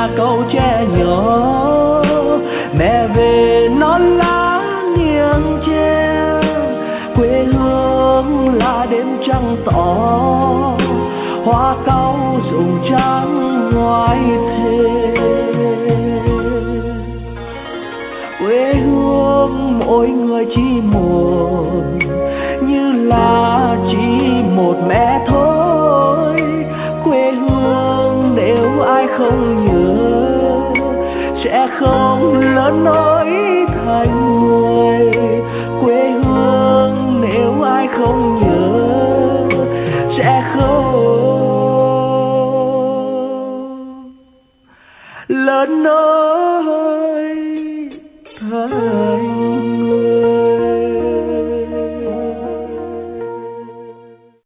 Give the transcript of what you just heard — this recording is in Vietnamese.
là câu tre nhỏ, mẹ về non lá nghiêng tre, quê hương là đêm trăng tỏ, hoa cau rụng trắng ngoài thềm. Quê hương mỗi người chỉ một, như là chỉ một mẹ thôi. Quê hương nếu ai không nhớ sẽ không lớn nổi thành người. Quê hương nếu ai không nhớ sẽ không lớn nổi thành người.